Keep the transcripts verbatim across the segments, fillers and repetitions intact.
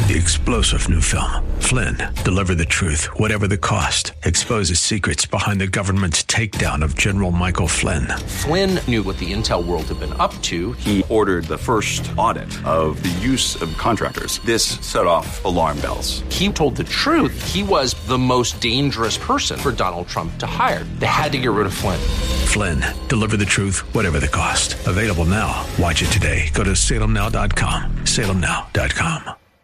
The explosive new film, Flynn, deliver the truth, whatever the cost, exposes secrets behind the government's takedown of General Michael Flynn. Flynn knew what the intel world had been up to. He ordered the first audit of the use of contractors. This set off alarm bells. He told the truth. He was the most dangerous person for Donald Trump to hire. They had to get rid of Flynn. Flynn, deliver the truth, whatever the cost. Available now. Watch it today. Go to salem now dot com. salem now dot com.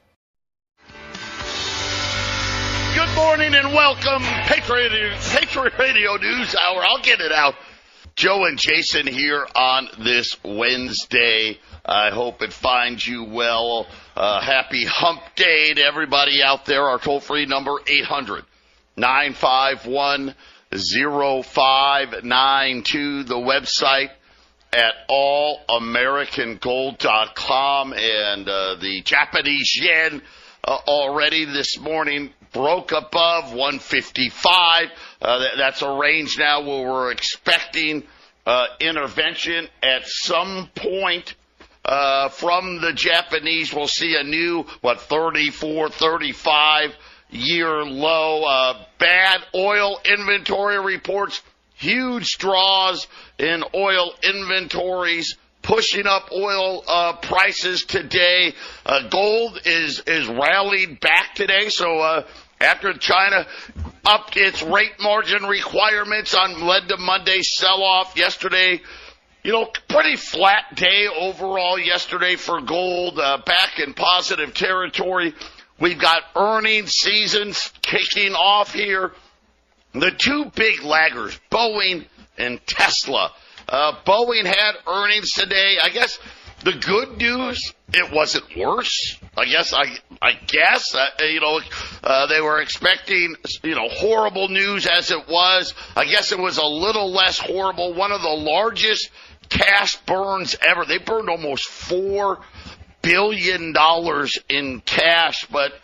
Good morning and welcome. Patriot, Patriot Radio News Hour. I'll get it out. Joe and Jason here on this Wednesday. I hope it finds you well. Uh, happy hump day to everybody out there. Our toll-free number, eight hundred, nine five one, oh five nine two. The website at all american gold dot com. And uh, the Japanese yen uh, already this morning broke above one fifty-five. Uh, that, that's a range now where we're expecting uh, intervention at some point uh, from the Japanese. We'll see a new, what, thirty-four, thirty-five year low. Uh, bad oil inventory reports, huge draws in oil inventories, pushing up oil uh, prices today. Uh, gold is is rallied back today, so uh, after China upped its rate margin requirements on led to Monday's sell-off yesterday, you know, pretty flat day overall yesterday for gold, uh, back in positive territory. We've got earnings seasons kicking off here. The two big laggers, Boeing and Tesla. Uh, Boeing had earnings today. I guess the good news, it wasn't worse. I guess, I, I guess, uh, you know, uh, they were expecting, you know, horrible news as it was. I guess it was a little less horrible. One of the largest cash burns ever. They burned almost four billion dollars in cash, but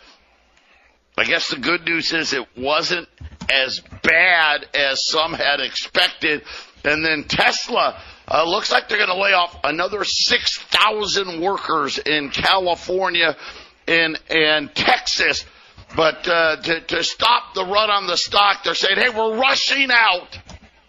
I guess the good news is it wasn't as bad as some had expected. And then Tesla, uh, looks like they're going to lay off another six thousand workers in California and, and Texas. But uh, to, to stop the run on the stock, they're saying, hey, we're rushing out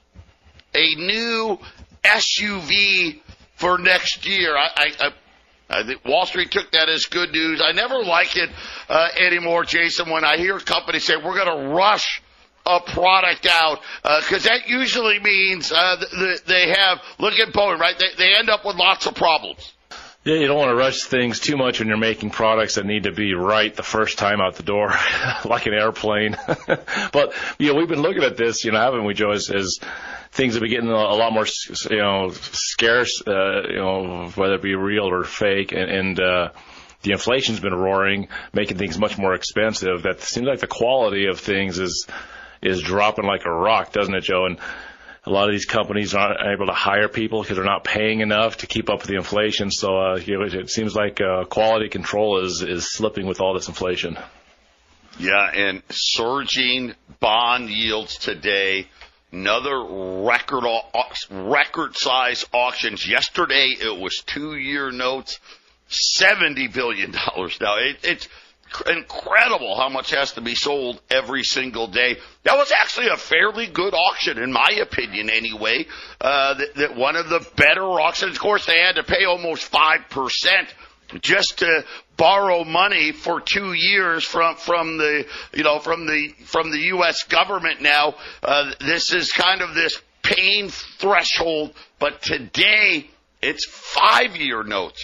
a new S U V for next year. I, I, I I think Wall Street took that as good news. I never like it uh, anymore, Jason, when I hear companies say we're going to rush a product out, because uh, that usually means uh, th- they have, look at Boeing, right? They, they end up with lots of problems. Yeah, you don't want to rush things too much when you're making products that need to be right the first time out the door, like an airplane. But, you know, we've been looking at this, you know, haven't we, Joe, as, as things have been getting a, a lot more, you know, scarce, uh, you know, whether it be real or fake, and, and uh, the inflation's been roaring, making things much more expensive. That seems like the quality of things is is dropping like a rock, doesn't it, Joe? And a lot of these companies aren't able to hire people because they're not paying enough to keep up with the inflation. So uh, you know, it seems like uh, quality control is, is slipping with all this inflation. Yeah, and surging bond yields today. Another record record size auctions. Yesterday it was two-year notes, seventy billion dollars. Now, it, it's incredible how much has to be sold every single day. That was actually a fairly good auction, in my opinion, anyway. Uh, that, that one of the better auctions. Of course, they had to pay almost five percent just to borrow money for two years from from the you know from the from the U S government. Now, uh, this is kind of this pain threshold, but today it's five-year notes.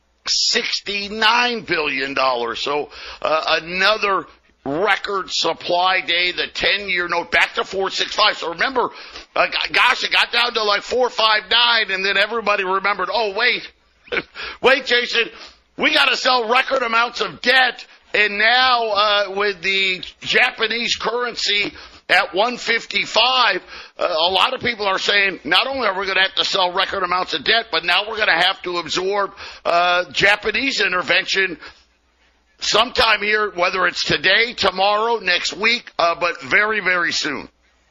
sixty-nine billion dollars. So uh, another record supply day. The ten-year note back to four sixty-five. So remember, uh, gosh, it got down to like four fifty-nine, and then everybody remembered, oh, wait, wait, Jason, we got to sell record amounts of debt. And now uh, with the Japanese currency at one fifty-five, uh, a lot of people are saying not only are we going to have to sell record amounts of debt, but now we're going to have to absorb uh, Japanese intervention sometime here, whether it's today, tomorrow, next week, uh, but very, very soon.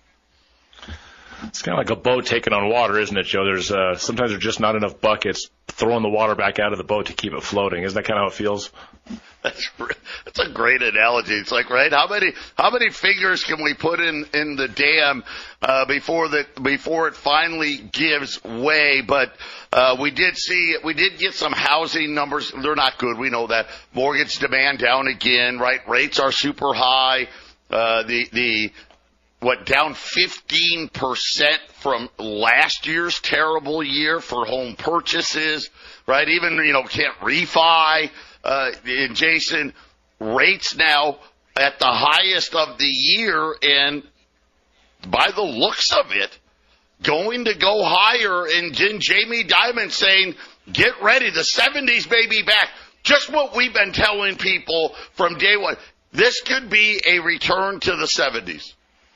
It's kind of like a boat taking on water, isn't it, Joe? There's uh, sometimes there's just not enough buckets throwing the water back out of the boat to keep it floating. Isn't that kind of how it feels? That's It's a great analogy. It's like, right, how many how many fingers can we put in, in the dam uh, before the before it finally gives way? But uh, we did see, we did get some housing numbers. They're not good. We know that. Mortgage demand down again, right? Rates are super high. Uh, the the what down fifteen percent from last year's terrible year for home purchases, right? Even, you know, can't refi. Uh, and Jason, rates now at the highest of the year, and by the looks of it, going to go higher. And then Jamie Dimon saying, get ready, the seventies may be back. Just what we've been telling people from day one. This could be a return to the seventies.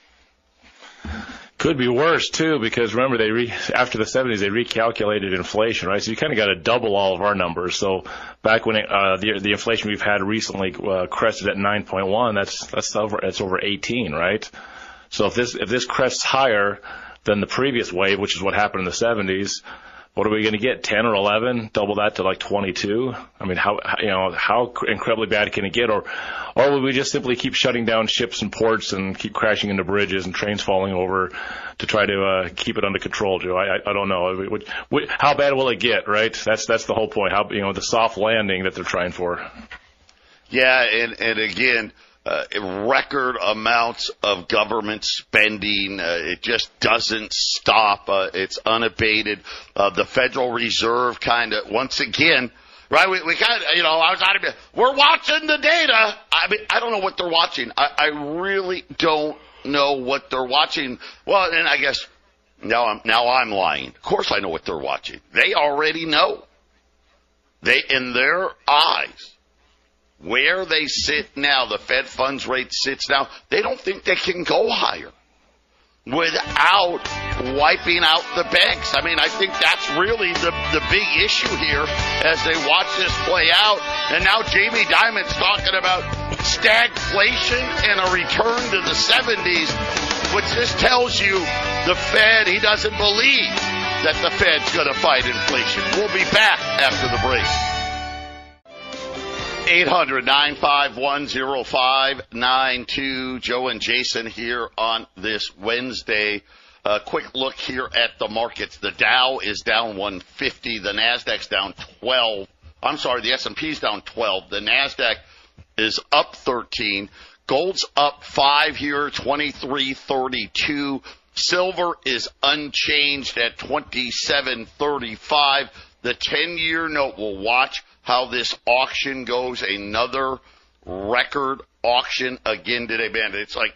Could be worse, too, because remember, they re- after the seventies, they recalculated inflation, right? So you kind of got to double all of our numbers. So back when it, uh, the the inflation we've had recently uh, crested at nine point one, that's that's over that's over eighteen, right? So if this if this crests higher than the previous wave, which is what happened in the seventies, what are we going to get? ten or eleven? Double that to like twenty-two? I mean, how, you know, how incredibly bad can it get? Or, or will we just simply keep shutting down ships and ports and keep crashing into bridges and trains falling over to try to uh, keep it under control, Joe? I, I, I don't know. We, we, how bad will it get, right? That's, that's the whole point. How, you know, the soft landing that they're trying for. Yeah. And, and again, Uh, record amounts of government spending. Uh, it just doesn't stop. Uh, it's unabated. Uh, the Federal Reserve kind of, once again, right, we, we kind of, you know, I was out of it. We're watching the data. I mean, I don't know what they're watching. I, I really don't know what they're watching. Well, and I guess now I'm, now I'm lying. Of course I know what they're watching. They already know. They, in their eyes, where they sit now, the Fed funds rate sits now, they don't think they can go higher without wiping out the banks. I mean, I think that's really the, the big issue here as they watch this play out. And now Jamie Dimon's talking about stagflation and a return to the seventies, which just tells you the Fed, he doesn't believe that the Fed's going to fight inflation. We'll be back after the break. eight hundred, nine five one, oh five nine two. Joe and Jason here on this Wednesday. A uh, quick look here at the markets. The Dow is down one fifty. The NASDAQ's down twelve. I'm sorry, the S and P's down twelve. The NASDAQ is up thirteen. Gold's up five here, twenty-three thirty-two. Silver is unchanged at twenty-seven thirty-five. The ten-year note, will watch how this auction goes. Another record auction again today, man. It's like,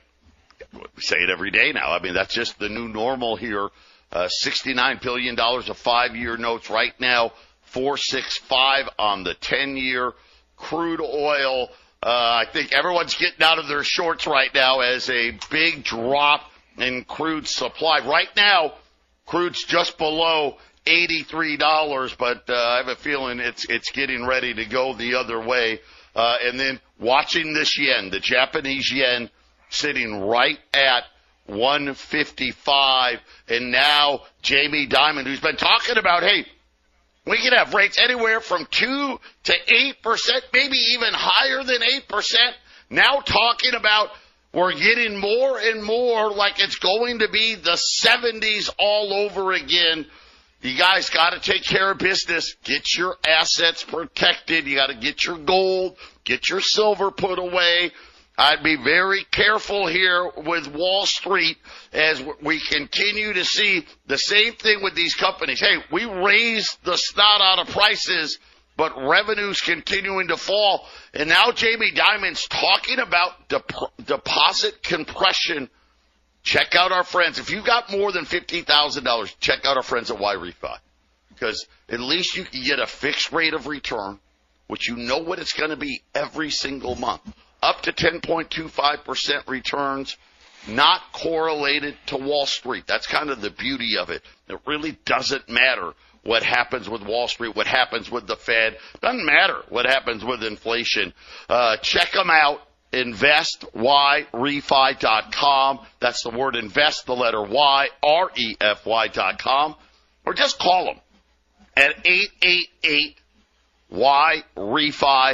we say it every day now. I mean, that's just the new normal here. Uh, sixty-nine billion dollars of five-year notes right now, four sixty-five on the ten-year. Crude oil, uh, I think everyone's getting out of their shorts right now as a big drop in crude supply. Right now, crude's just below eighty-three dollars, but uh, I have a feeling it's it's getting ready to go the other way. Uh, and then watching this yen, the Japanese yen sitting right at one fifty-five. And now Jamie Dimon, who's been talking about, hey, we can have rates anywhere from two to eight percent, maybe even higher than eight percent. Now talking about we're getting more and more like it's going to be the seventies all over again. You guys got to take care of business. Get your assets protected. You got to get your gold, get your silver put away. I'd be very careful here with Wall Street as we continue to see the same thing with these companies. Hey, we raised the snot out of prices, but revenues continuing to fall. And now Jamie Dimon's talking about dep- deposit compression. Check out our friends. If you've got more than fifty thousand dollars, check out our friends at Y-Refi. Because at least you can get a fixed rate of return, which you know what it's going to be every single month. Up to ten point two five percent returns, not correlated to Wall Street. That's kind of the beauty of it. It really doesn't matter what happens with Wall Street, what happens with the Fed. Doesn't matter what happens with inflation. Uh, check them out. invest y refi dot com. That's the word invest, the letter Y, R E F Y dot com. Or just call them at eight eight eight Y refi.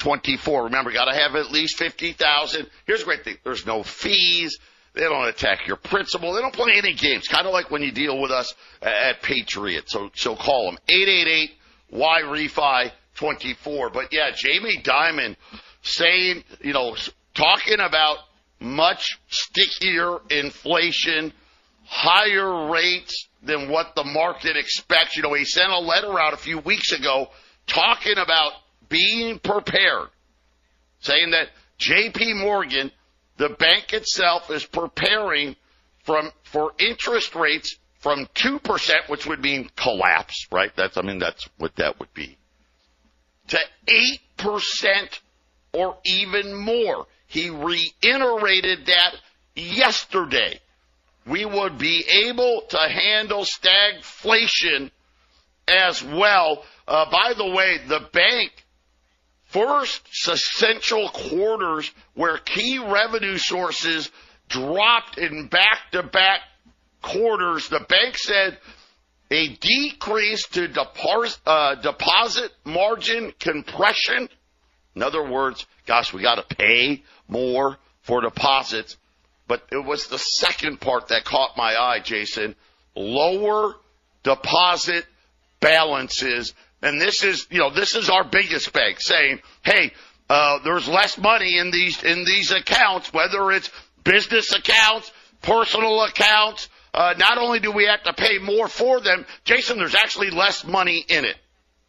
twenty-four. Remember, got to have at least fifty thousand. Here's a great thing. There's no fees. They don't attack your principal. They don't play any games. Kind of like when you deal with us at Patriot. So, so call them. eight eight eight Y R E F I twenty-four. But yeah, Jamie Dimon saying, you know, talking about much stickier inflation, higher rates than what the market expects. You know, he sent a letter out a few weeks ago talking about being prepared, saying that J P Morgan, the bank itself, is preparing from for interest rates from two percent, which would mean collapse, right? That's, I mean, that's what that would be, to eight percent or even more. He reiterated that yesterday. We would be able to handle stagflation as well. Uh, by the way, the bank, first essential quarters where key revenue sources dropped in back-to-back quarters, the bank said a decrease to deposit, uh, deposit margin compression. In other words, gosh, we got to pay more for deposits. But it was the second part that caught my eye, Jason. Lower deposit balances. And this is, you know, this is our biggest bank saying, hey, uh, there's less money in these, in these accounts, whether it's business accounts, personal accounts. Uh, not only do we have to pay more for them, Jason, there's actually less money in it.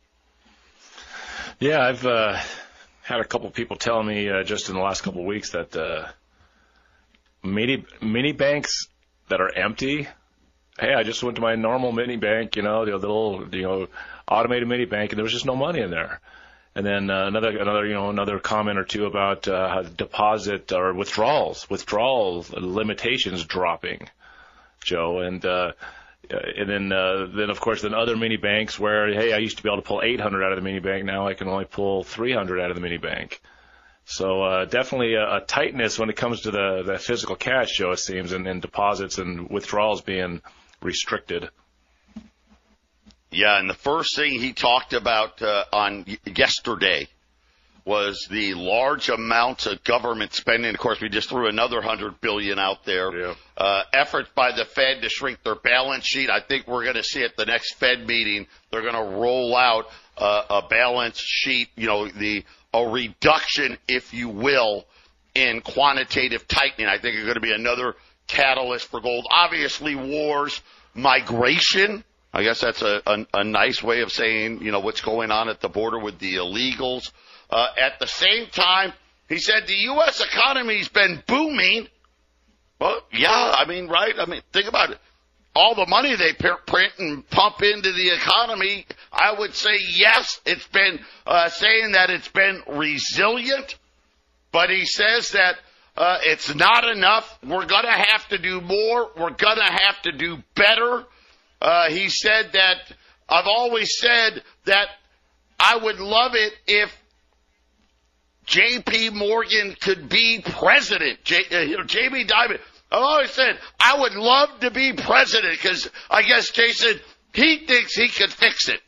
Yeah, I've, uh, had a couple people telling me, uh, just in the last couple of weeks that, uh, mini, mini banks that are empty. Hey, I just went to my normal mini bank, you know, the little, you know, automated mini bank, and there was just no money in there. And then uh, another, another, you know, another comment or two about uh, deposit or withdrawals, withdrawal limitations dropping, Joe, and uh, and then uh, then of course then other mini banks where, hey, I used to be able to pull eight hundred out of the mini bank, now I can only pull three hundred out of the mini bank. So uh, definitely a, a tightness when it comes to the, the physical cash, Joe, it seems, and, and deposits and withdrawals being restricted. Yeah, and the first thing he talked about uh, on yesterday was the large amounts of government spending. Of course, we just threw another one hundred billion dollars out there. Yeah. Uh, efforts by the Fed to shrink their balance sheet. I think we're going to see at the next Fed meeting, they're going to roll out uh, a balance sheet, you know, the a reduction, if you will, in quantitative tightening. I think it's going to be another catalyst for gold. Obviously, wars, migration. I guess that's a, a, a nice way of saying, you know, what's going on at the border with the illegals. Uh, at the same time, he said the U S economy's been booming. Well, yeah, I mean, right? I mean, think about it. All the money they print and pump into the economy, I would say, yes, it's been uh, saying that it's been resilient. But he says that uh, it's not enough. We're going to have to do more. We're going to have to do better. Uh, he said that I've always said that I would love it if J P Morgan could be president. J, uh, you know, Jamie Dimon. I've always said I would love to be president because I guess Jason, he thinks he could fix it.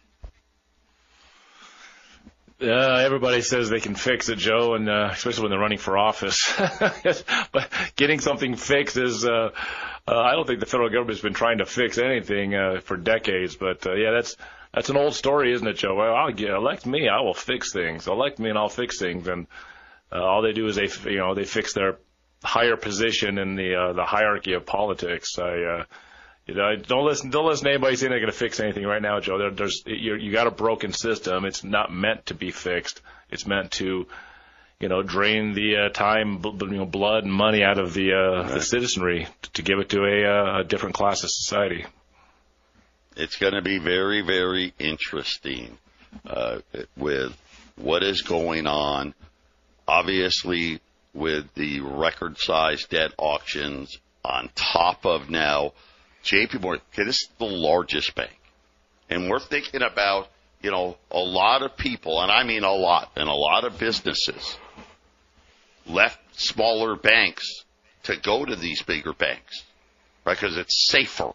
Uh, everybody says they can fix it, Joe, and uh, especially when they're running for office. But getting something fixed is, uh, uh, I don't think the federal government's been trying to fix anything uh, for decades. But, uh, yeah, that's that's an old story, isn't it, Joe? Well, I'll get, elect me, I will fix things. Elect me and I'll fix things. And uh, all they do is they, you know, they fix their higher position in the uh, the hierarchy of politics. I, uh, you know, don't listen. Don't listen to anybody saying they're going to fix anything right now, Joe. There, there's you you got a broken system. It's not meant to be fixed. It's meant to, you know, drain the uh, time, you know, blood and money out of the uh, right. the citizenry to give it to a, a different class of society. It's going to be very, very interesting uh, with what is going on. Obviously, with the record-sized debt auctions on top of now J P Morgan, okay, this is the largest bank. And we're thinking about, you know, a lot of people, and I mean a lot, and a lot of businesses left smaller banks to go to these bigger banks, right, because it's safer.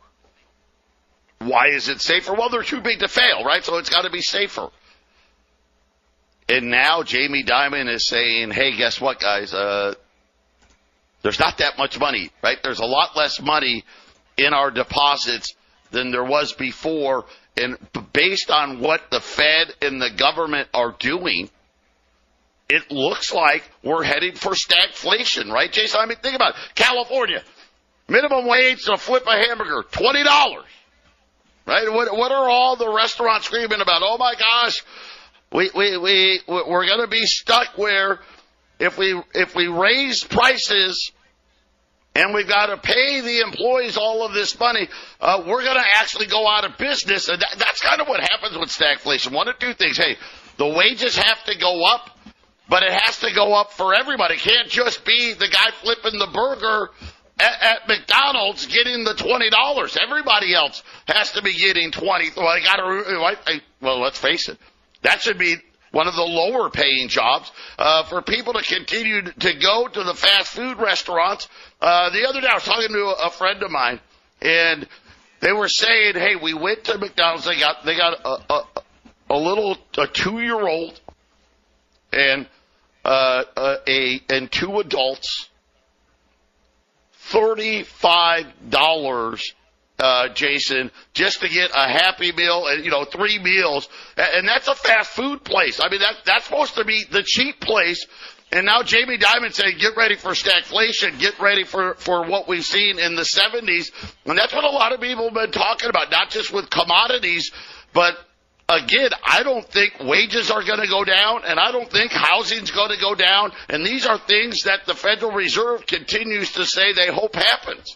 Why is it safer? Well, they're too big to fail, right? So it's got to be safer. And now Jamie Dimon is saying, hey, guess what, guys? Uh, there's not that much money, right? There's a lot less money in our deposits than there was before. And based on what the Fed and the government are doing, it looks like we're heading for stagflation, right, Jason? I mean, think about it. California, minimum wage to flip a hamburger, twenty dollars, right? What, what are all the restaurants screaming about? Oh, my gosh, we, we, we, we're going to be stuck where if we, if we raise prices and we've got to pay the employees all of this money, uh, we're going to actually go out of business. And that, that's kind of what happens with stagflation. One of two things. Hey, the wages have to go up, but it has to go up for everybody. It can't just be the guy flipping the burger at, at McDonald's getting the twenty dollars. Everybody else has to be getting twenty dollars. Well, I gotta, well, let's face it. That should be one of the lower paying jobs, uh, for people to continue to go to the fast food restaurants. Uh, the other day I was talking to a friend of mine, and they were saying, hey, we went to McDonald's. They got, they got a, a, a little, a two-year-old and, uh, a, and two adults, thirty-five dollars. Uh, Jason, just to get a Happy Meal and, you know, three meals. And that's a fast food place. I mean, that, that's supposed to be the cheap place. And now Jamie Dimon saying, get ready for stagflation, get ready for, for what we've seen in the seventies. And that's what a lot of people have been talking about, not just with commodities, but again, I don't think wages are going to go down, and I don't think housing's going to go down. And these are things that the Federal Reserve continues to say they hope happens.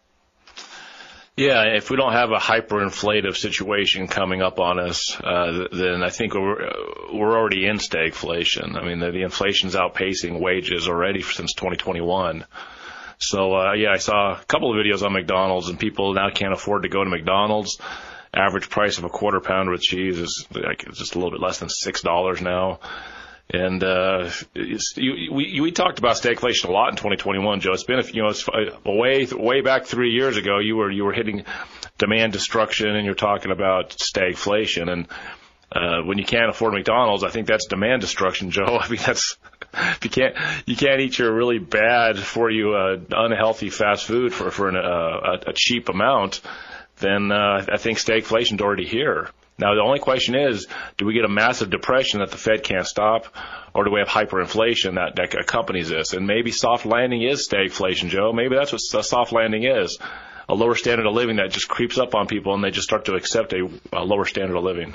Yeah, if we don't have a hyperinflative situation coming up on us, uh, then I think we're, we're already in stagflation. I mean, the, the inflation's outpacing wages already since twenty twenty-one. So, uh, yeah, I saw a couple of videos on McDonald's, and people now can't afford to go to McDonald's. Average price of a quarter pounder with cheese is like just a little bit less than six dollars now. And uh, it's, you, we we talked about stagflation a lot in twenty twenty-one, Joe. It's been a, you know it's way way back three years ago. You were you were hitting demand destruction, and you're talking about stagflation. And uh, when you can't afford McDonald's, I think that's demand destruction, Joe. I mean, that's if you can't you can't eat your really bad for you uh, unhealthy fast food for for an, uh, a, a cheap amount, then uh, I think stagflation's already here. Now, the only question is, do we get a massive depression that the Fed can't stop, or do we have hyperinflation that, that accompanies this? And maybe soft landing is stagflation, Joe. Maybe that's what a soft landing is, a lower standard of living that just creeps up on people, and they just start to accept a, a lower standard of living.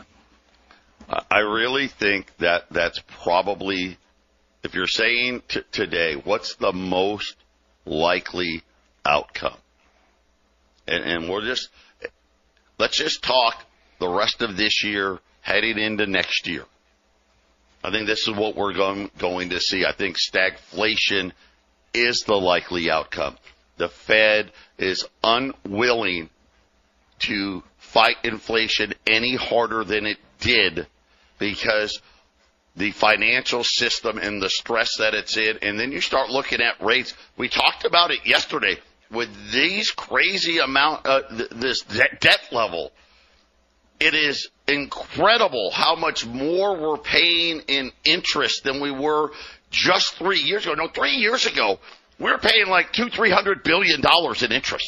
I really think that that's probably, if you're saying t- today, what's the most likely outcome? And, and we're just, let's just talk the rest of this year heading into next year. I think this is what we're going, going to see. I think stagflation is the likely outcome. The Fed is unwilling to fight inflation any harder than it did because the financial system and the stress that it's in. And then you start looking at rates. We talked about it yesterday with these crazy amount, uh, th- this de- debt level. It is incredible how much more we're paying in interest than we were just three years ago. No, three years ago, we were paying like two, three hundred billion dollars in interest.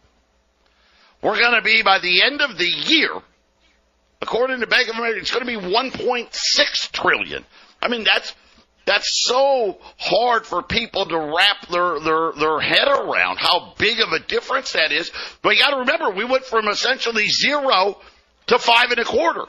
We're going to be, by the end of the year, according to Bank of America, it's going to be one point six trillion. I mean, that's that's so hard for people to wrap their their their head around how big of a difference that is. But you got to remember, we went from essentially zero to five and a quarter.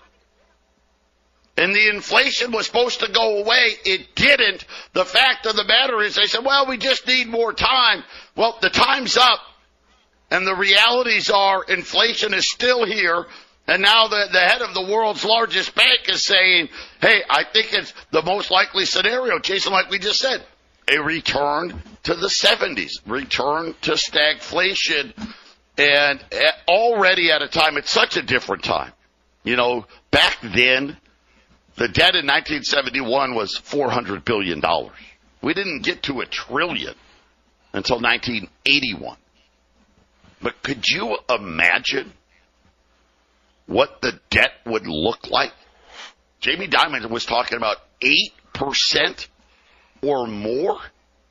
And the inflation was supposed to go away. It didn't. The fact of the matter is they said, well, we just need more time. Well, the time's up. And the realities are inflation is still here. And now the, the head of the world's largest bank is saying, hey, I think it's the most likely scenario, Jason, like we just said, a return to the seventies, return to stagflation. And already at a time, it's such a different time. You know, back then, the debt in nineteen seventy-one was four hundred billion dollars. We didn't get to a trillion until nineteen eighty-one. But could you imagine what the debt would look like Jamie Dimon was talking about eight percent or more.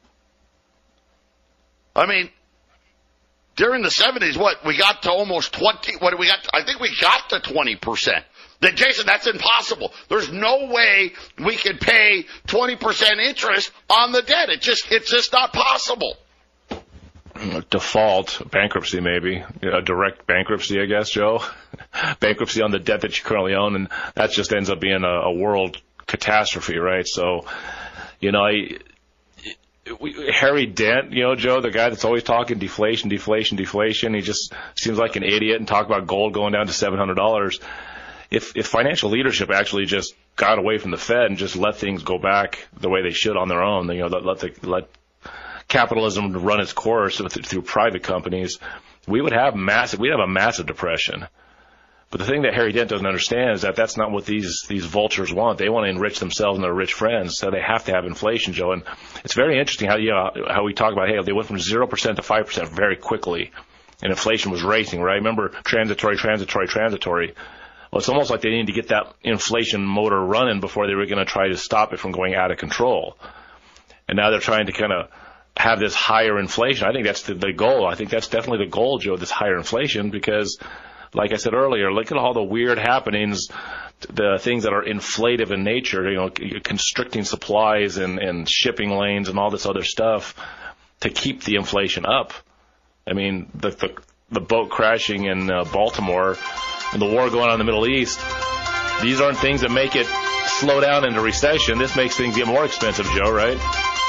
I mean, during the seventies, what, we got to almost twenty, what we got, I think we got to twenty percent. Then, Jason, that's impossible. There's no way we could pay twenty percent interest on the debt. It just, it's just not possible. Default, bankruptcy maybe, a direct bankruptcy, I guess, Joe. Bankruptcy on the debt that you currently own, and that just ends up being a, a world catastrophe, right? So, you know, I, we, Harry Dent, you know, Joe, the guy that's always talking deflation, deflation, deflation, he just seems like an idiot and talk about gold going down to seven hundred dollars. If, if financial leadership actually just got away from the Fed and just let things go back the way they should on their own, you know, let, let the, let capitalism run its course through private companies, we would have massive, we'd have a massive depression. But the thing that Harry Dent doesn't understand is that that's not what these, these vultures want. They want to enrich themselves and their rich friends, so they have to have inflation, Joe. And it's very interesting how, you know, how we talk about, hey, they went from zero percent to five percent very quickly, and inflation was racing, right? Remember, transitory, transitory, transitory. Well, it's almost like they needed to get that inflation motor running before they were going to try to stop it from going out of control. And now they're trying to kind of have this higher inflation. I think that's the, the goal. I think that's definitely the goal, Joe, this higher inflation, because, like I said earlier, look at all the weird happenings, the things that are inflative in nature, you know, constricting supplies and, and shipping lanes and all this other stuff to keep the inflation up. I mean, the the, the boat crashing in uh, Baltimore and the war going on in the Middle East, these aren't things that make it slow down into recession. This makes things get more expensive, Joe, right?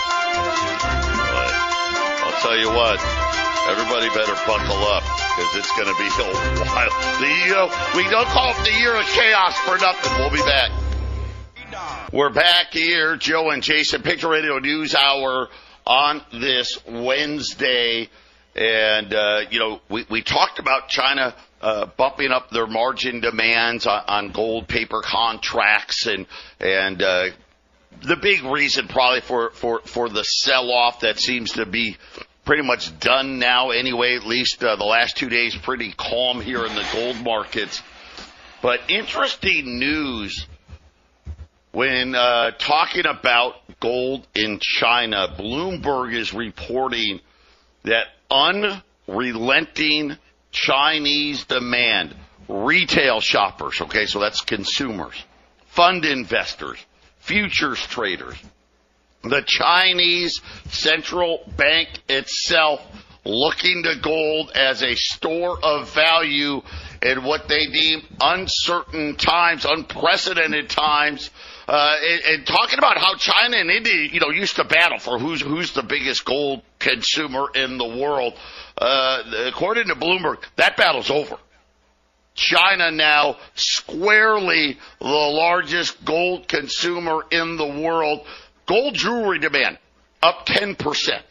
Tell you what, everybody better buckle up, because it's going to be a while. The, uh, we don't call it the year of chaos for nothing. We'll be back. We're back here, Joe and Jason, Picture Radio News Hour on this Wednesday. And, uh, you know, we, we talked about China uh, bumping up their margin demands on, on gold paper contracts and, and, uh, the big reason probably for, for, for the sell-off that seems to be pretty much done now anyway, at least uh, the last two days pretty calm here in the gold markets. But interesting news when uh, talking about gold in China. Bloomberg is reporting that unrelenting Chinese demand, retail shoppers, okay, so that's consumers, fund investors, futures traders, the Chinese central bank itself looking to gold as a store of value in what they deem uncertain times, unprecedented times, uh, and, and talking about how China and India, you know, used to battle for who's who's the biggest gold consumer in the world. Uh, according to Bloomberg, that battle's over. China now squarely the largest gold consumer in the world. Gold jewelry demand up ten percent.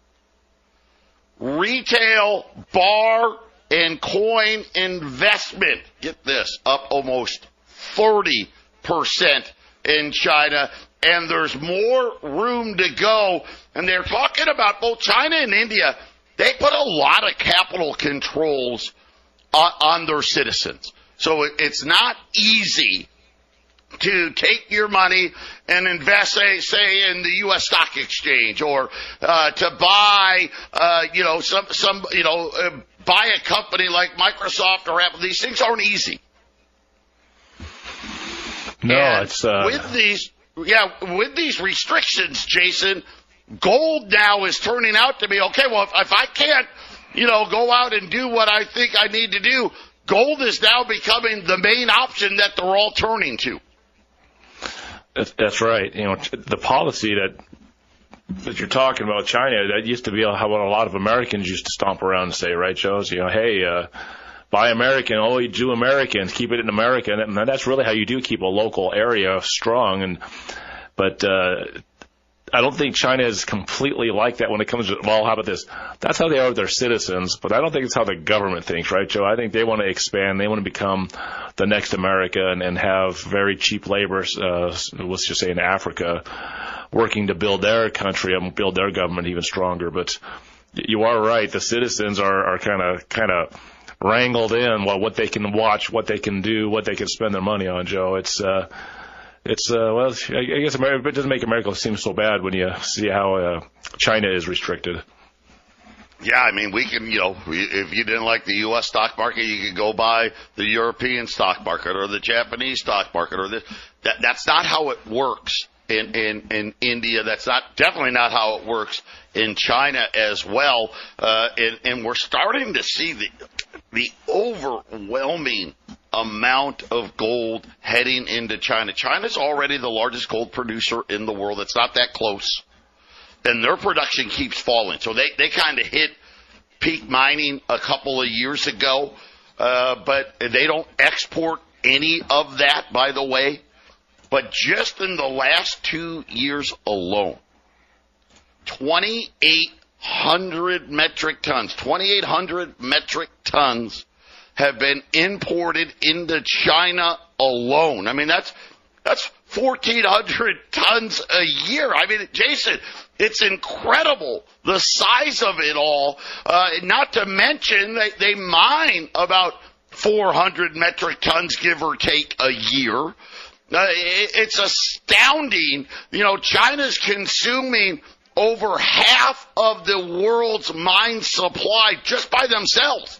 Retail bar and coin investment, get this, up almost thirty percent in China. And there's more room to go. And they're talking about both China and India. They put a lot of capital controls on, on their citizens. So it, it's not easy to take your money and invest, say, say in the U S stock exchange, or uh, to buy, uh, you know, some, some, you know, uh, buy a company like Microsoft or Apple. These things aren't easy. No, and it's uh... with these, yeah, with these restrictions, Jason, gold now is turning out to be okay. Well, if, if I can't, you know, go out and do what I think I need to do, gold is now becoming the main option that they're all turning to. That's right. You know, the policy that that you're talking about, China, that used to be how what a lot of Americans used to stomp around and say, right, Joe? You know, hey, uh, buy American, only do Americans, keep it in America. And that's really how you do keep a local area strong. And but uh, I don't think China is completely like that when it comes to, well, how about this? That's how they are with their citizens, but I don't think it's how the government thinks, right, Joe? I think they want to expand. They want to become the next America and, and have very cheap labor, uh, let's just say in Africa, working to build their country and build their government even stronger. But you are right. The citizens are, are kind of kind of wrangled in, well, what they can watch, what they can do, what they can spend their money on, Joe. It's uh, it's uh, well, I guess America, it doesn't make America seem so bad when you see how uh, China is restricted. Yeah, I mean, we can, you know, if you didn't like the U S stock market, you could go buy the European stock market or the Japanese stock market or this. That, that's not how it works in, in, in India. That's not, definitely not how it works in China as well. Uh, and, and we're starting to see the, the overwhelming amount of gold heading into China. China's already the largest gold producer in the world. It's not that close. And their production keeps falling. So they, they kind of hit peak mining a couple of years ago, uh, but they don't export any of that, by the way. But just in the last two years alone, twenty-eight hundred metric tons, twenty-eight hundred metric tons have been imported into China alone. I mean, that's that's fourteen hundred tons a year. I mean, Jason, it's incredible, the size of it all. Uh, not to mention they, they mine about four hundred metric tons, give or take, a year. Uh, it, it's astounding. You know, China's consuming over half of the world's mine supply just by themselves.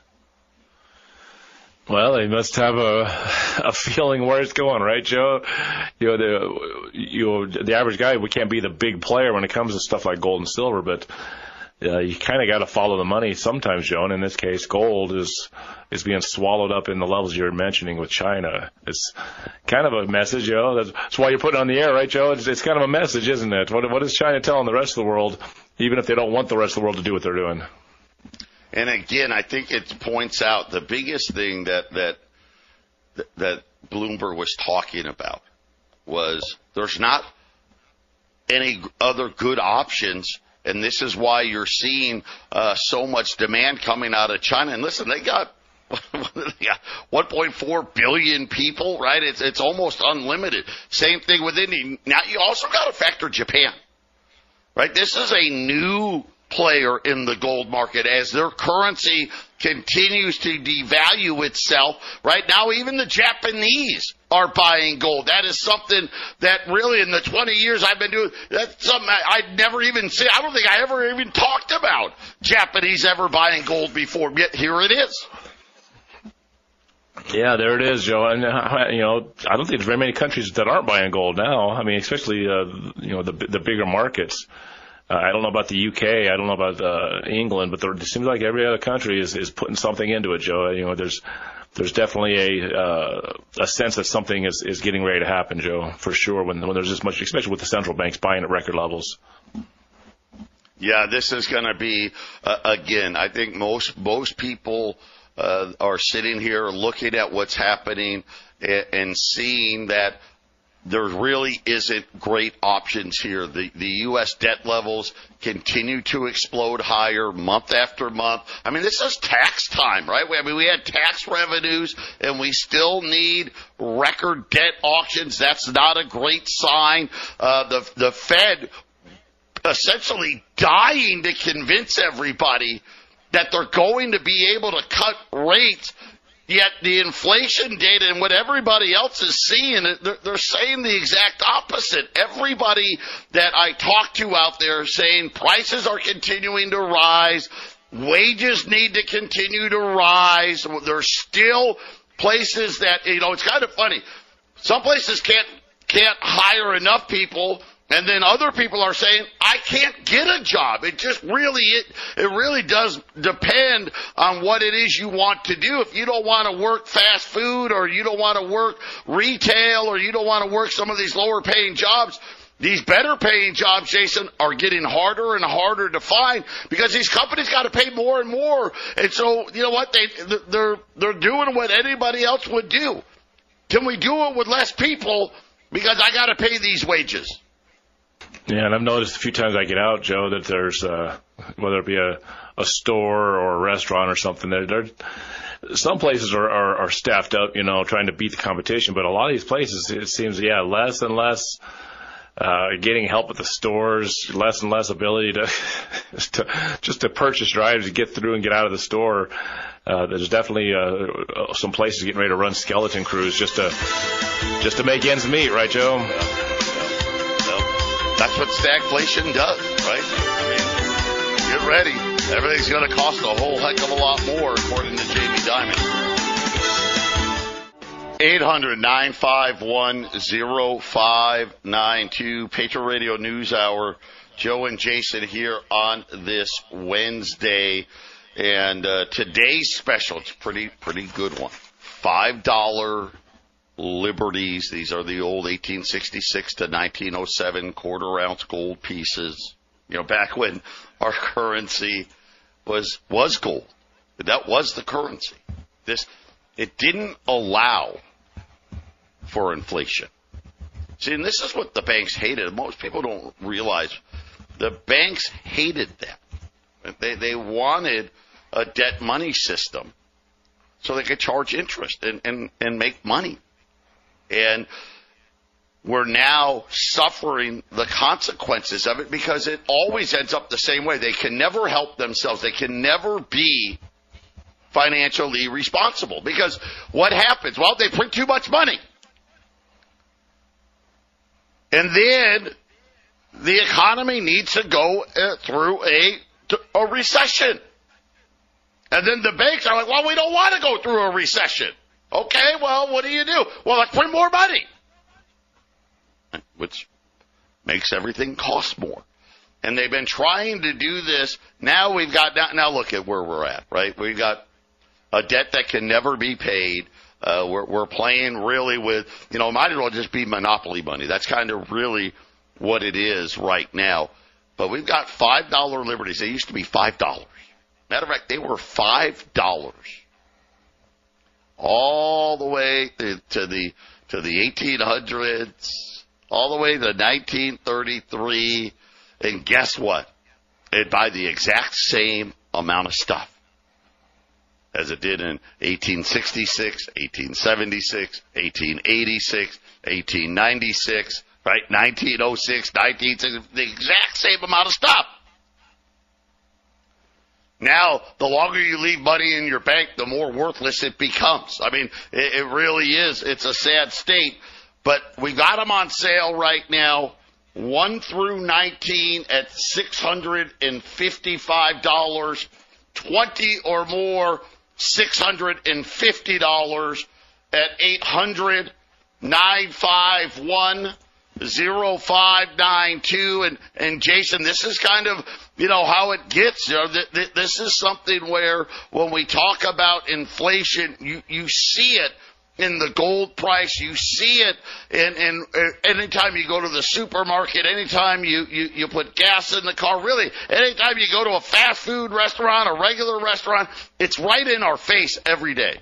Well, they must have a a feeling where it's going, right, Joe? You know, the you know, the average guy, we can't be the big player when it comes to stuff like gold and silver, but uh, you kind of got to follow the money sometimes, Joe. And in this case, gold is is being swallowed up in the levels you're mentioning with China. It's kind of a message, Joe. That's, that's why you're putting it on the air, right, Joe? It's, it's kind of a message, isn't it? What what is China telling the rest of the world, even if they don't want the rest of the world to do what they're doing? And again, I think it points out the biggest thing that, that, that Bloomberg was talking about was there's not any other good options. And this is why you're seeing, uh, so much demand coming out of China. And listen, they got, they got one point four billion people, right? It's, it's almost unlimited. Same thing with India. Now you also got to factor Japan, right? This is a new player in the gold market as their currency continues to devalue itself. Right now, even the Japanese are buying gold. That is something that really in the twenty years I've been doing, that's something I, I'd never even seen. I don't think I ever even talked about Japanese ever buying gold before, yet here it is. Yeah, there it is, Joe. And, uh, you know, I don't think there's very many countries that aren't buying gold now. I mean, especially, uh, you know, the the bigger markets. Uh, I don't know about the U K. I don't know about uh, England, but there, it seems like every other country is, is putting something into it, Joe. You know, there's there's definitely a uh, a sense that something is, is getting ready to happen, Joe, for sure. When when there's this much, especially with the central banks buying at record levels. Yeah, this is going to be uh, again. I think most most people uh, are sitting here looking at what's happening and, and seeing that there really isn't great options here. The, the U S debt levels continue to explode higher month after month. I mean, this is tax time, right? I mean, we had tax revenues and we still need record debt auctions. That's not a great sign. Uh, the, the Fed essentially dying to convince everybody that they're going to be able to cut rates. Yet the inflation data and what everybody else is seeing, they're, they're saying the exact opposite. Everybody that I talk to out there is saying prices are continuing to rise, wages need to continue to rise. There's still places that, you know, it's kind of funny. Some places can't can't hire enough people. And then other people are saying, I can't get a job. It just really, it, it really does depend on what it is you want to do. If you don't want to work fast food or you don't want to work retail or you don't want to work some of these lower paying jobs, these better paying jobs, Jason, are getting harder and harder to find because these companies got to pay more and more. And so, you know what? They, they're, they're doing what anybody else would do. Can we do it with less people because I got to pay these wages? Yeah, and I've noticed a few times I get out, Joe, that there's, uh, whether it be a, a store or a restaurant or something, there, there, some places are, are, are staffed up, you know, trying to beat the competition, but a lot of these places, it seems, yeah, less and less uh, getting help at the stores, less and less ability to, to just to purchase drives to get through and get out of the store. Uh, there's definitely uh, some places getting ready to run skeleton crews just to Just to make ends meet, right, Joe? Yeah, yeah, yeah. That's what stagflation does, right? I mean, get ready. Everything's going to cost a whole heck of a lot more, according to Jamie Dimon. eight hundred, nine five one, oh five nine two, Patriot Radio News Hour. Joe and Jason here on this Wednesday. And uh, today's special, it's a pretty, pretty good one. five dollar Liberties. These are the old eighteen sixty-six to nineteen oh seven quarter ounce gold pieces. You know, back when our currency was was gold. That was the currency. This it didn't allow for inflation. See, and this is what the banks hated. Most people don't realize the banks hated that. They they wanted a debt money system so they could charge interest and, and, and make money. And we're now suffering the consequences of it because it always ends up the same way. They can never help themselves. They can never be financially responsible because what happens? Well, they print too much money. And then the economy needs to go uh, through a, a recession. And then the banks are like, well, we don't want to go through a recession. Okay, well, what do you do? Well, let's print more money. Which makes everything cost more. And they've been trying to do this. Now we've got, now look at where we're at, right? We've got a debt that can never be paid. Uh, we're, we're playing really with, you know, might as well just be monopoly money. That's kind of really what it is right now. But we've got five dollar Liberties. They used to be five dollars. Matter of fact, they were five dollars. All the way to, to the to the eighteen hundreds, all the way to nineteen thirty-three. And guess what? It'd buy the exact same amount of stuff as it did in eighteen sixty-six, eighteen seventy-six, eighteen eighty-six, eighteen ninety-six, right? nineteen oh six, nineteen sixty, the exact same amount of stuff. Now, the longer you leave money in your bank, the more worthless it becomes. I mean, it, it really is. It's a sad state. But we got them on sale right now, one through nineteen at six hundred fifty-five dollars, twenty or more, six hundred fifty dollars at eight hundred, nine five one, oh five nine two. And, and Jason, this is kind of, you know, how it gets. You know, th- th- this is something where when we talk about inflation, you, you see it in the gold price. You see it in, in uh, anytime you go to the supermarket, anytime you, you, you put gas in the car, really, anytime you go to a fast food restaurant, a regular restaurant, it's right in our face every day.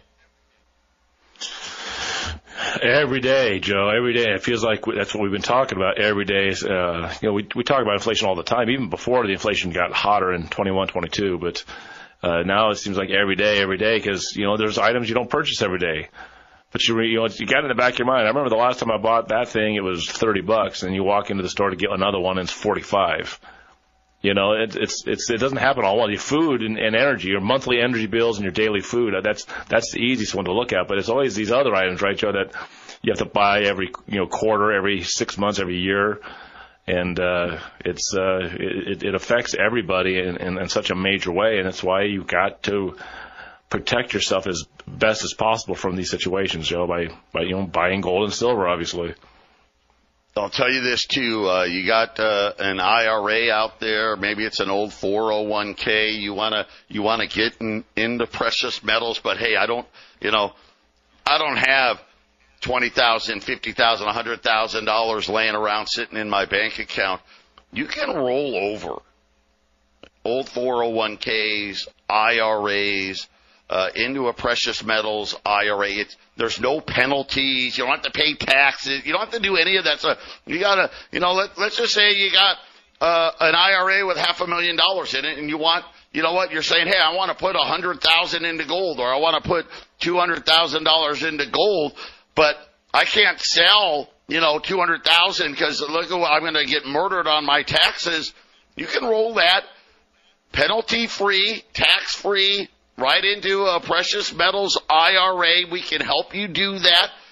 Every day, Joe, every day. It feels like that's what we've been talking about every day. Uh, you know, we we talk about inflation all the time, even before the inflation got hotter in twenty-one, twenty-two. But uh, now it seems like every day, every day, because, you know, there's items you don't purchase every day. But you, you know, you got it in the back of your mind. I remember the last time I bought that thing, it was thirty bucks, and you walk into the store to get another one, and it's forty-five. You know, it, it's it's it doesn't happen all at once. Your food and, and energy, your monthly energy bills and your daily food, that's that's the easiest one to look at. But it's always these other items, right, Joe, that you have to buy every you know quarter, every six months, every year, and uh, it's uh, it, it affects everybody in, in, in such a major way, and that's why you got to protect yourself as best as possible from these situations, Joe, by by you know buying gold and silver, obviously. I'll tell you this, too. Uh, you got uh, an I R A out there. Maybe it's an old four oh one k. You want to you want to get in, into precious metals, but, hey, I don't, you know, I don't have twenty thousand dollars, fifty thousand dollars, one hundred thousand dollars laying around sitting in my bank account. You can roll over old four oh one k's, I R As, uh, into a precious metals I R A. It's, there's no penalties. You don't have to pay taxes. You don't have to do any of that stuff. You gotta, you know, let, let's just say you got, uh, an I R A with half a million dollars in it and you want, you know what, you're saying, hey, I want to put a hundred thousand into gold, or I want to put two hundred thousand dollars into gold, but I can't sell, you know, two hundred thousand because look at what I'm going to get murdered on my taxes. You can roll that penalty free, tax free, right into a precious metals I R A. We can help you do that.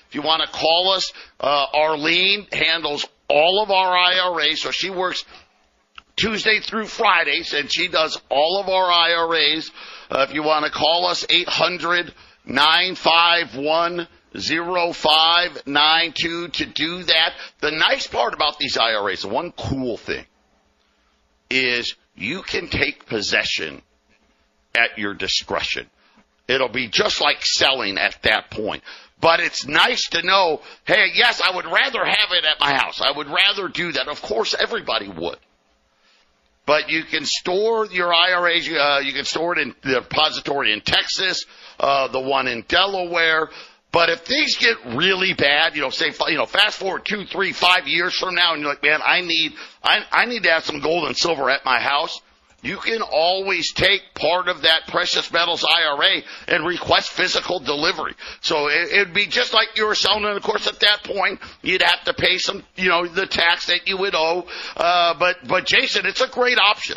If you want to call us, uh, Arlene handles all of our I R As, so she works Tuesday through Fridays, and she does all of our I R As. Uh, if you want to call us, eight hundred, nine five one, zero five nine two to do that. The nice part about these I R As, the one cool thing, is you can take possession at your discretion. It'll be just like selling at that point. But it's nice to know, hey, yes, I would rather have it at my house. I would rather do that. Of course, everybody would. But you can store your I R As. Uh, you can store it in the depository in Texas, uh, the one in Delaware. But if things get really bad, you know, say, you know, fast forward two, three, five years from now, and you're like, man, I need, I, I need to have some gold and silver at my house. You can always take part of that precious metals I R A and request physical delivery. So it, it'd be just like you were selling it. Of course, at that point, you'd have to pay some, you know, the tax that you would owe. Uh, but, but Jason, it's a great option.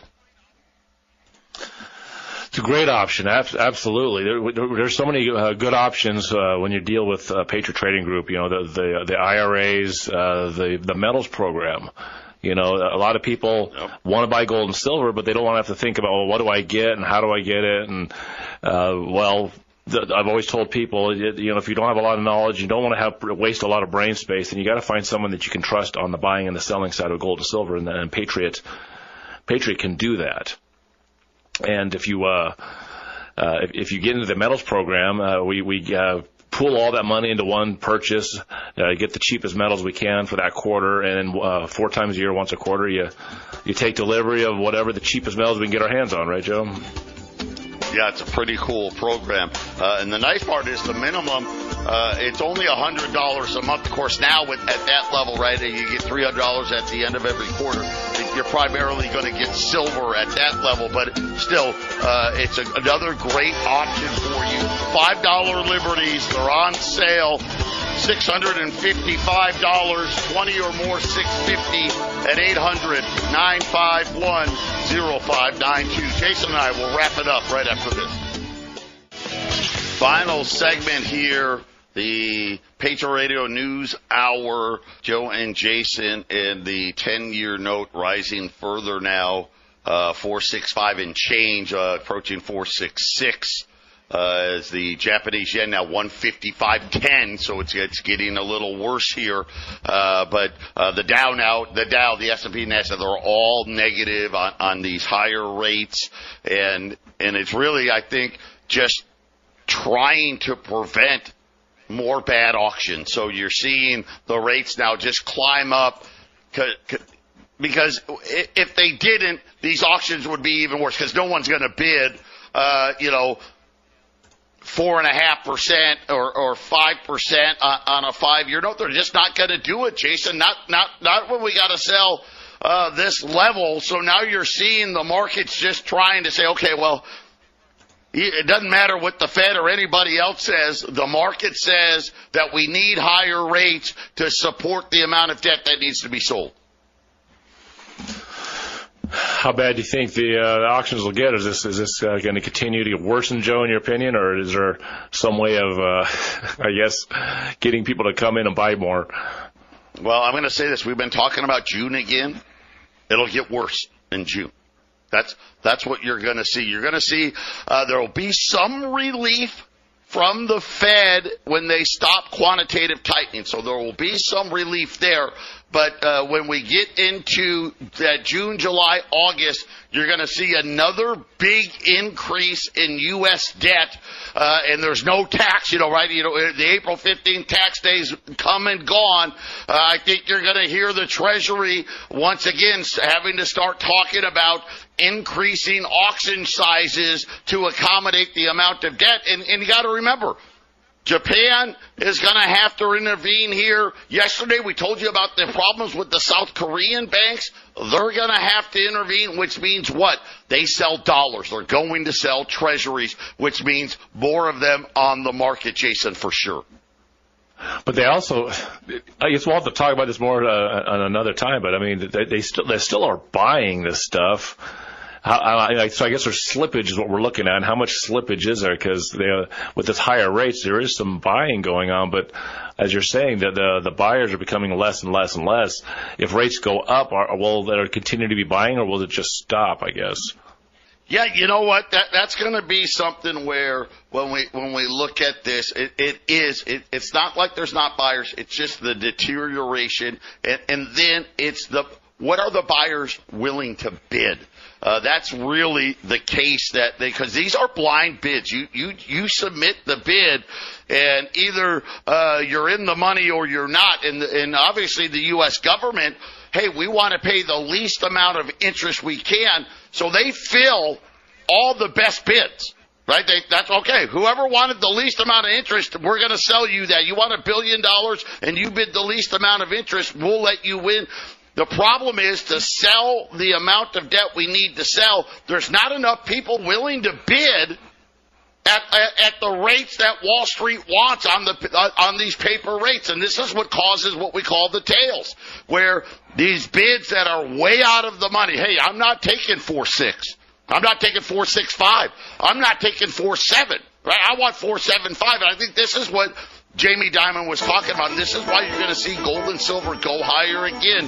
It's a great option, absolutely. There, there's so many uh, good options uh, when you deal with uh, Patriot Trading Group. You know, the the, the I R As, uh, the the metals program. You know, a lot of people yep. want to buy gold and silver, but they don't want to have to think about, well, what do I get and how do I get it? And uh, well, th- I've always told people, you know, if you don't have a lot of knowledge, you don't want to have waste a lot of brain space, and you got to find someone that you can trust on the buying and the selling side of gold and silver, and, and Patriot Patriot can do that. And if you uh, uh, if, if you get into the metals program, uh, we we uh, pool all that money into one purchase, uh, get the cheapest metals we can for that quarter, and uh, four times a year, once a quarter, you you take delivery of whatever the cheapest metals we can get our hands on, right, Joe? Yeah, it's a pretty cool program. Uh, and the nice part is the minimum, uh, it's only one hundred dollars a month. Of course, now with, at that level, right, you get three hundred dollars at the end of every quarter. You're primarily going to get silver at that level, but still, uh, it's a, another great option for you. five dollar Liberties, they're on sale. six hundred fifty-five dollars, twenty or more, six hundred fifty dollars at eight hundred, nine five one, zero five nine two. Jason and I will wrap it up right after this. Final segment here, the Patriot Radio News Hour. Joe and Jason, and the ten-year note rising further now, uh, four sixty-five and change, uh, approaching four sixty-six. Uh, as the Japanese yen now one fifty-five ten, so it's it's getting a little worse here. Uh, but uh, the Dow now, the Dow, the S and P, Nasdaq, they're all negative on, on these higher rates, and and it's really, I think, just trying to prevent more bad auctions. So you're seeing the rates now just climb up, because if they didn't, these auctions would be even worse, because no one's going to bid, uh, you know, four and a half percent or or five percent on a five-year note. They're just not going to do it, Jason. Not not not when we got to sell uh, this level. So now you're seeing the markets just trying to say, okay, well, it doesn't matter what the Fed or anybody else says. The market says that we need higher rates to support the amount of debt that needs to be sold. How bad do you think the, uh, the auctions will get? Is this is this uh, going to continue to get worsen, Joe, in your opinion, or is there some way of, uh, I guess, getting people to come in and buy more? Well, I'm going to say this. We've been talking about June again. It'll get worse in June. That's that's what you're going to see. You're going to see uh, there will be some relief from the Fed when they stop quantitative tightening. So there will be some relief there. But uh, when we get into that June, July, August, you're going to see another big increase in U S debt, uh, and there's no tax, you know, right? You know, the April fifteenth tax days come and gone. Uh, I think you're going to hear the Treasury once again having to start talking about increasing auction sizes to accommodate the amount of debt. And, and you got to remember, Japan is going to have to intervene here. Yesterday we told you about the problems with the South Korean banks. They're going to have to intervene, which means what? They sell dollars. They're going to sell treasuries, which means more of them on the market, Jason, for sure. But they also, I guess we'll have to talk about this more uh, on another time, but I mean, they, they still they still are buying this stuff. how, I, so I guess there's slippage is what we're looking at. And how much slippage is there? Because with this higher rates, there is some buying going on. But as you're saying, that the the buyers are becoming less and less and less. If rates go up, are, will they continue to be buying, or will it just stop? I guess. Yeah, you know what? That that's going to be something where when we when we look at this, it, it is it, it's not like there's not buyers. It's just the deterioration, and, and then it's the what are the buyers willing to bid? Uh, that's really the case that they, because these are blind bids. You, you, you submit the bid and either, uh, you're in the money or you're not. And, and obviously the U S government, hey, we want to pay the least amount of interest we can. So they fill all the best bids, right? They, that's okay. Whoever wanted the least amount of interest, we're going to sell you that. You want a billion dollars and you bid the least amount of interest, we'll let you win. The problem is to sell the amount of debt we need to sell. There's not enough people willing to bid at, at, at the rates that Wall Street wants on the uh, on these paper rates, and this is what causes what we call the tails, where these bids that are way out of the money. Hey, I'm not taking four six. I'm not taking four six five. I'm not taking four seven. Right? I want four seven five, and I think this is what Jamie Dimon was talking about, and this is why you're going to see gold and silver go higher again.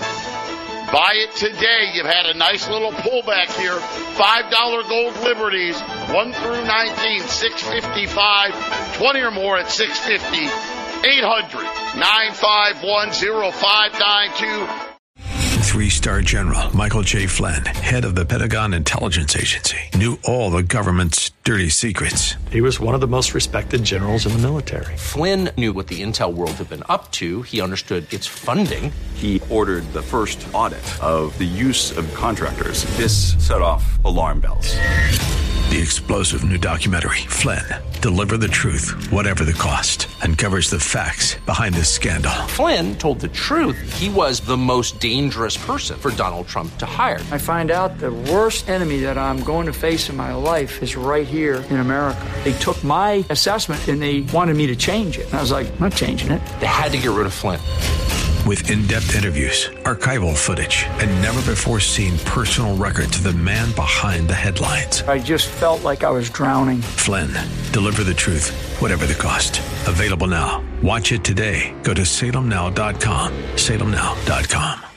Buy it today. You've had a nice little pullback here. five dollar gold liberties, one through nineteen, six fifty-five, twenty or more at six fifty, eight hundred, nine five one, oh five nine two. Three-star General Michael J. Flynn, head of the Pentagon Intelligence Agency, knew all the government's dirty secrets. He was one of the most respected generals in the military. Flynn knew what the intel world had been up to. He understood its funding. He ordered the first audit of the use of contractors. This set off alarm bells. The explosive new documentary, Flynn, Deliver the Truth, Whatever the Cost, uncovers the facts behind this scandal. Flynn told the truth. He was the most dangerous person for Donald Trump to hire. I find out the worst enemy that I'm going to face in my life is right here in America. They took my assessment and they wanted me to change it. And I was like, I'm not changing it. They had to get rid of Flynn. With in-depth interviews, archival footage, and never-before-seen personal records of the man behind the headlines. I just felt like I was drowning. Flynn, Deliver the Truth, Whatever the Cost. Available now. Watch it today. Go to salem now dot com. salem now dot com.